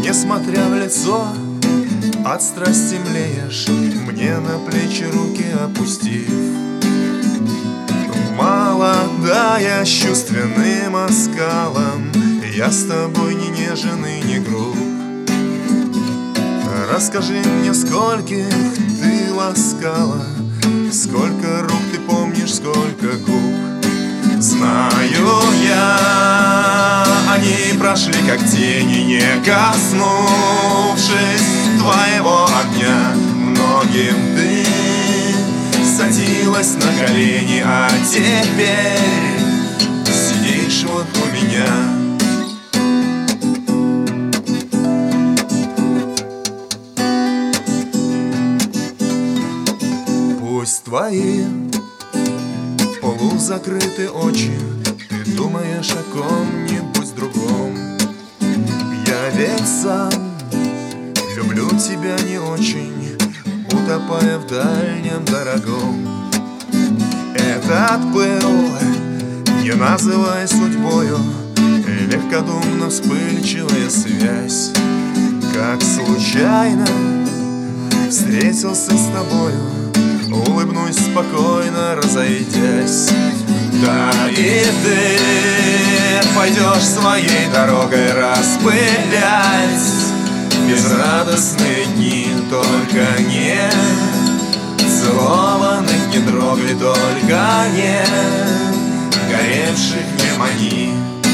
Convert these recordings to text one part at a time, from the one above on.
несмотря в лицо, от страсти млеешь, мне на плечи руки опустив. Молодая, с чувственным оскалом, я с тобой не нежен и не груб. Расскажи мне, скольких ты ласкала, сколько рук ты помнишь, сколько губ. Знаю я, они прошли как тени, не коснувшись твоего огня. Многим ты садилась на колени, а теперь сидишь вот у меня. Пусть твои полузакрыты очи, ты думаешь о ком-нибудь другом. Я ведь сам люблю тебя не очень, утопая в дальнем дорогом. Этот пыл не называй судьбою, легкодумно вспыльчивая связь. Как случайно встретился с тобою, улыбнусь спокойно, разойдясь. Да и ты пойдешь своей дорогой распылять безрадостные дни, только не целованных, не трогай, только не горевших, не мани.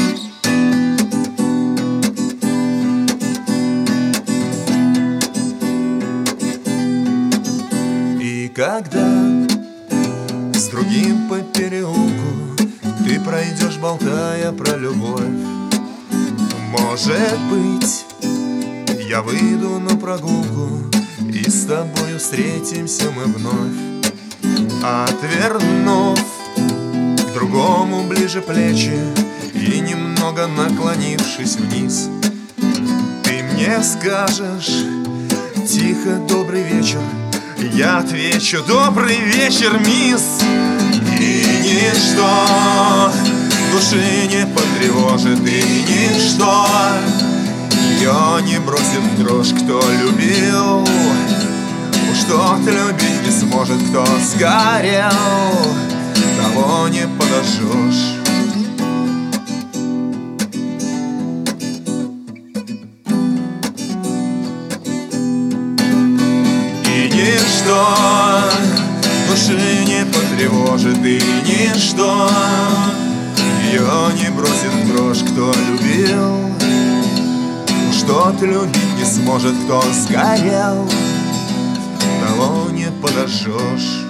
И когда с другим по переулку ты пройдешь, болтая про любовь, может быть, я выйду на прогулку, и с тобою встретимся мы вновь. Отвернув к другому ближе плечи и немного наклонившись вниз, ты мне скажешь тихо: добрый вечер. Я отвечу: добрый вечер, мисс. И ничто души не потревожит, и ничто ее не бросит в дрожь. Кто любил, уж тот любить не сможет. Кто сгорел, того не подожжешь. И ничто души не потревожит, и ничто ее не бросит в дрожь. Кто любил, уж тот любить не сможет. Кто сгорел, того не подожжешь.